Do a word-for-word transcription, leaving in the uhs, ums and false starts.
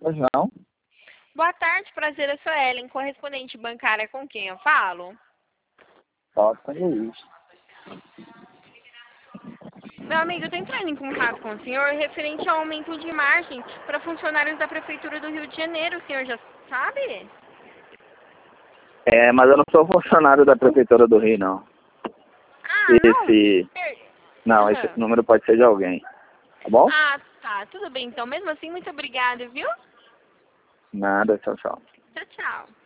Pois não. Boa tarde, prazer, eu sou Ellen, correspondente bancária com quem eu falo? Fala com o Luiz. Meu amigo, eu tô entrando em contato com o senhor referente ao aumento de margem para funcionários da Prefeitura do Rio de Janeiro. O senhor já sabe? É, mas eu não sou funcionário da Prefeitura do Rio, não. Ah, Esse... não? Não, esse número pode ser de alguém. Tá bom? Ah, tá. Tudo bem, então. Mesmo assim, muito obrigada, viu? Nada, tchau, tchau. Tchau, tchau.